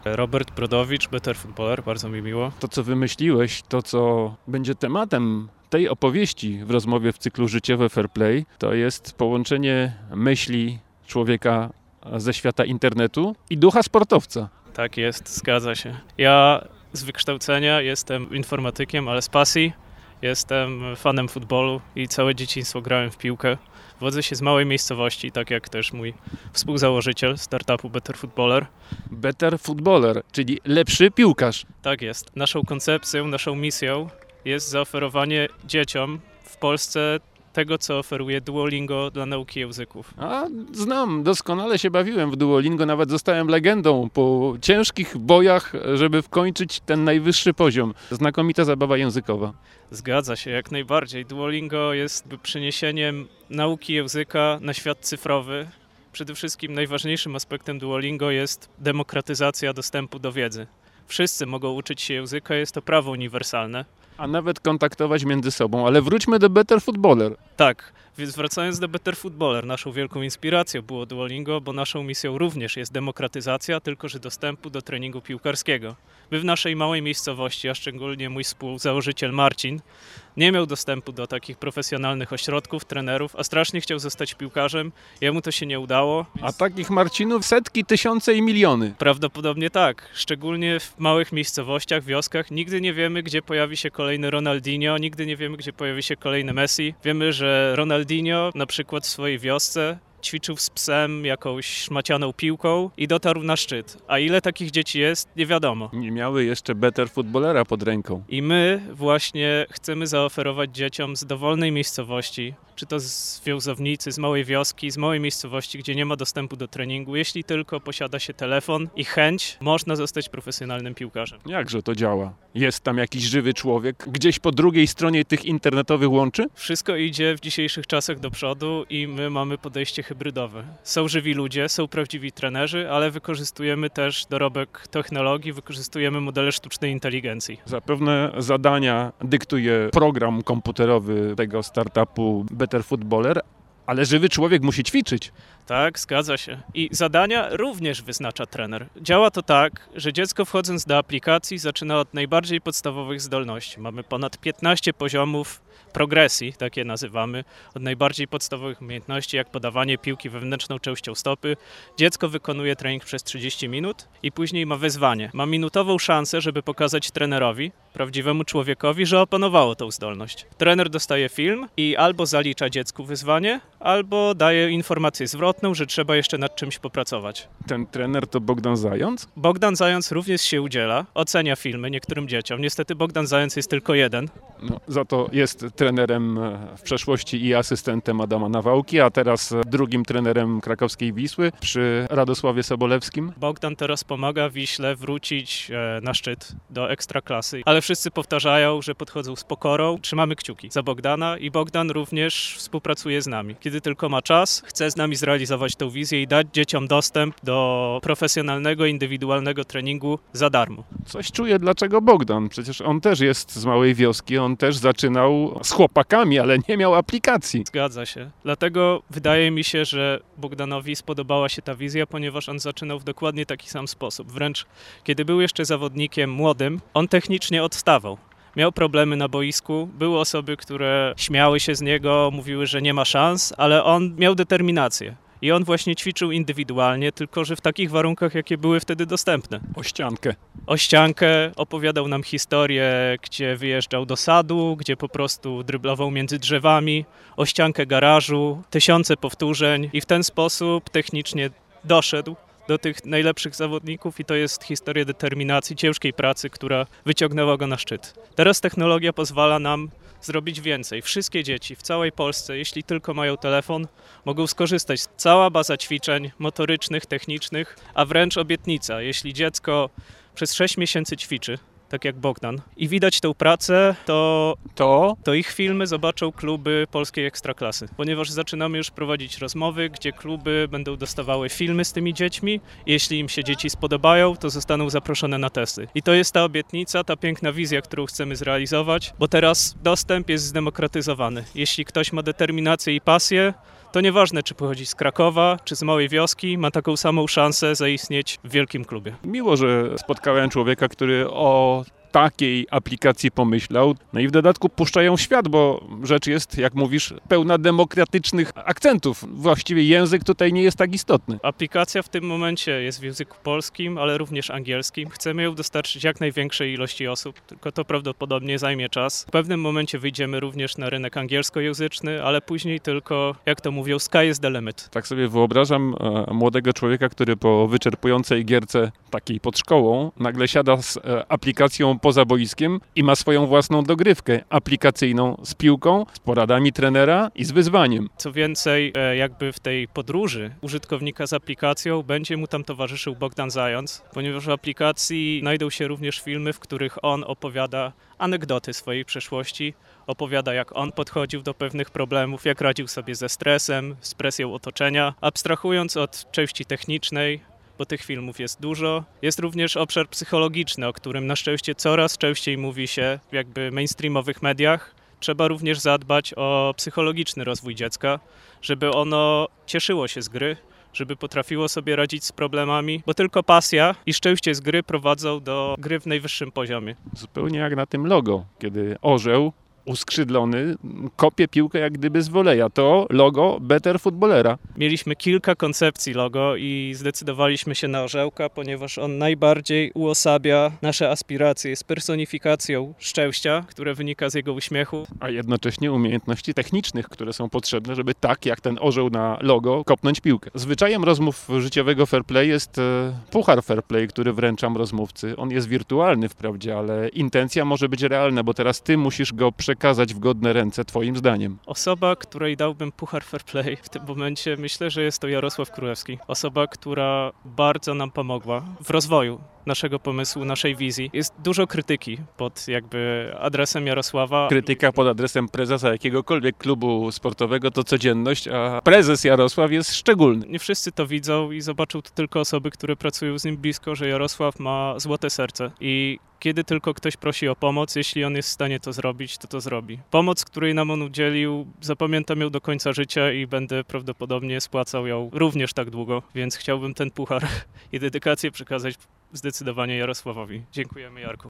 Robert Brodowicz, Better Footballer, bardzo mi miło. To, co wymyśliłeś, to, co będzie tematem tej opowieści w rozmowie w cyklu Życiowe Fair Play, to jest połączenie myśli człowieka ze świata internetu i ducha sportowca. Tak jest, zgadza się. Ja z wykształcenia jestem informatykiem, ale z pasji jestem fanem futbolu i całe dzieciństwo grałem w piłkę. Wodzę się z małej miejscowości, tak jak też mój współzałożyciel startupu Better Footballer. Better Footballer, czyli lepszy piłkarz. Tak jest. Naszą koncepcją, naszą misją jest zaoferowanie dzieciom w Polsce tego, co oferuje Duolingo dla nauki języków. A znam, doskonale się bawiłem w Duolingo, nawet zostałem legendą po ciężkich bojach, żeby wkończyć ten najwyższy poziom. Znakomita zabawa językowa. Zgadza się, jak najbardziej. Duolingo jest przeniesieniem nauki języka na świat cyfrowy. Przede wszystkim najważniejszym aspektem Duolingo jest demokratyzacja dostępu do wiedzy. Wszyscy mogą uczyć się języka, jest to prawo uniwersalne. A nawet kontaktować między sobą, ale wróćmy do Better Footballer. Tak, więc wracając do Better Footballer, naszą wielką inspiracją było Duolingo, bo naszą misją również jest demokratyzacja, tylko że dostępu do treningu piłkarskiego. My w naszej małej miejscowości, a szczególnie mój współzałożyciel Marcin, nie miał dostępu do takich profesjonalnych ośrodków, trenerów, a strasznie chciał zostać piłkarzem. Jemu to się nie udało. A takich Marcinów setki, tysiące i miliony. Prawdopodobnie tak. Szczególnie w małych miejscowościach, wioskach. Nigdy nie wiemy, gdzie pojawi się kolejny Ronaldinho, nigdy nie wiemy, gdzie pojawi się kolejny Messi. Wiemy, że Ronaldinho na przykład w swojej wiosce ćwiczył z psem jakąś szmacianą piłką i dotarł na szczyt. A ile takich dzieci jest, nie wiadomo. Nie miały jeszcze Better Footballera pod ręką. I my właśnie chcemy zaoferować dzieciom z dowolnej miejscowości, czy to z Wiązownicy, z małej wioski, z małej miejscowości, gdzie nie ma dostępu do treningu, jeśli tylko posiada się telefon i chęć, można zostać profesjonalnym piłkarzem. Jakże to działa? Jest tam jakiś żywy człowiek gdzieś po drugiej stronie tych internetowych łączy? Wszystko idzie w dzisiejszych czasach do przodu i my mamy podejście hybrydowe. Są żywi ludzie, są prawdziwi trenerzy, ale wykorzystujemy też dorobek technologii, wykorzystujemy modele sztucznej inteligencji. Zapewne zadania dyktuje program komputerowy tego startupu Better Footballer, ale żywy człowiek musi ćwiczyć. Tak, zgadza się. I zadania również wyznacza trener. Działa to tak, że dziecko wchodząc do aplikacji zaczyna od najbardziej podstawowych zdolności. Mamy ponad 15 poziomów progresji, tak je nazywamy, od najbardziej podstawowych umiejętności, jak podawanie piłki wewnętrzną częścią stopy. Dziecko wykonuje trening przez 30 minut i później ma wyzwanie. Ma minutową szansę, żeby pokazać trenerowi, prawdziwemu człowiekowi, że opanowało tą zdolność. Trener dostaje film i albo zalicza dziecku wyzwanie, albo daje informację zwrotną, że trzeba jeszcze nad czymś popracować. Ten trener to Bogdan Zając? Bogdan Zając również się udziela, ocenia filmy niektórym dzieciom. Niestety Bogdan Zając jest tylko jeden. No, za to jest trenerem w przeszłości i asystentem Adama Nawałki, a teraz drugim trenerem krakowskiej Wisły przy Radosławie Sobolewskim. Bogdan teraz pomaga Wiśle wrócić na szczyt do ekstraklasy, ale wszyscy powtarzają, że podchodzą z pokorą. Trzymamy kciuki za Bogdana i Bogdan również współpracuje z nami. Kiedy tylko ma czas, chce z nami zrealizować tę wizję i dać dzieciom dostęp do profesjonalnego, indywidualnego treningu za darmo. Coś czuję, dlaczego Bogdan. Przecież on też jest z małej wioski, on też zaczynał z chłopakami, ale nie miał aplikacji. Zgadza się. Dlatego wydaje mi się, że Bogdanowi spodobała się ta wizja, ponieważ on zaczynał w dokładnie taki sam sposób. Wręcz kiedy był jeszcze zawodnikiem młodym, on technicznie odstawał. Miał problemy na boisku, były osoby, które śmiały się z niego, mówiły, że nie ma szans, ale on miał determinację. I on właśnie ćwiczył indywidualnie, tylko że w takich warunkach, jakie były wtedy dostępne. O ściankę. O ściankę, opowiadał nam historię, gdzie wyjeżdżał do sadu, gdzie po prostu dryblował między drzewami, o ściankę garażu, tysiące powtórzeń i w ten sposób technicznie doszedł do tych najlepszych zawodników i to jest historia determinacji, ciężkiej pracy, która wyciągnęła go na szczyt. Teraz technologia pozwala nam zrobić więcej. Wszystkie dzieci w całej Polsce, jeśli tylko mają telefon, mogą skorzystać. Cała baza ćwiczeń motorycznych, technicznych, a wręcz obietnica. Jeśli dziecko przez 6 miesięcy ćwiczy, tak jak Bogdan, i widać tę pracę, to ich filmy zobaczą kluby polskiej ekstraklasy. Ponieważ zaczynamy już prowadzić rozmowy, gdzie kluby będą dostawały filmy z tymi dziećmi. Jeśli im się dzieci spodobają, to zostaną zaproszone na testy. I to jest ta obietnica, ta piękna wizja, którą chcemy zrealizować, bo teraz dostęp jest zdemokratyzowany. Jeśli ktoś ma determinację i pasję, To nieważne, czy pochodzi z Krakowa, czy z małej wioski, ma taką samą szansę zaistnieć w wielkim klubie. Miło, że spotkałem człowieka, który o takiej aplikacji pomyślał. No i w dodatku puszczają w świat, bo rzecz jest, jak mówisz, pełna demokratycznych akcentów. Właściwie język tutaj nie jest tak istotny. Aplikacja w tym momencie jest w języku polskim, ale również angielskim. Chcemy ją dostarczyć jak największej ilości osób, tylko to prawdopodobnie zajmie czas. W pewnym momencie wyjdziemy również na rynek angielskojęzyczny, ale później tylko, jak to mówią, sky is the limit. Tak sobie wyobrażam młodego człowieka, który po wyczerpującej gierce takiej pod szkołą nagle siada z aplikacją poza boiskiem i ma swoją własną dogrywkę aplikacyjną z piłką, z poradami trenera i z wyzwaniem. Co więcej, jakby w tej podróży użytkownika z aplikacją będzie mu tam towarzyszył Bogdan Zając, ponieważ w aplikacji znajdą się również filmy, w których on opowiada anegdoty swojej przeszłości, opowiada jak on podchodził do pewnych problemów, jak radził sobie ze stresem, z presją otoczenia, abstrahując od części technicznej, bo tych filmów jest dużo. Jest również obszar psychologiczny, o którym na szczęście coraz częściej mówi się w jakby mainstreamowych mediach. Trzeba również zadbać o psychologiczny rozwój dziecka, żeby ono cieszyło się z gry, żeby potrafiło sobie radzić z problemami, bo tylko pasja i szczęście z gry prowadzą do gry w najwyższym poziomie. Zupełnie jak na tym logo, kiedy orzeł uskrzydlony kopie piłkę jak gdyby z woleja. To logo Better Footballera. Mieliśmy kilka koncepcji logo i zdecydowaliśmy się na orzełka, ponieważ on najbardziej uosabia nasze aspiracje, jest personifikacją szczęścia, które wynika z jego uśmiechu. A jednocześnie umiejętności technicznych, które są potrzebne, żeby tak jak ten orzeł na logo kopnąć piłkę. Zwyczajem rozmów życiowego fair play jest puchar fair play, który wręczam rozmówcy. On jest wirtualny wprawdzie, ale intencja może być realna, bo teraz ty musisz go przekazać w godne ręce twoim zdaniem. Osoba, której dałbym puchar fair play w tym momencie, myślę, że jest to Jarosław Królewski. Osoba, która bardzo nam pomogła w rozwoju naszego pomysłu, naszej wizji. Jest dużo krytyki pod jakby adresem Jarosława. Krytyka pod adresem prezesa jakiegokolwiek klubu sportowego to codzienność, a prezes Jarosław jest szczególny. Nie wszyscy to widzą i zobaczą to tylko osoby, które pracują z nim blisko, że Jarosław ma złote serce i kiedy tylko ktoś prosi o pomoc, jeśli on jest w stanie to zrobić, to to zrobi. Pomoc, której nam on udzielił, zapamiętam ją do końca życia i będę prawdopodobnie spłacał ją również tak długo, więc chciałbym ten puchar i dedykację przekazać zdecydowanie Jarosławowi. Dziękujemy, Jarku.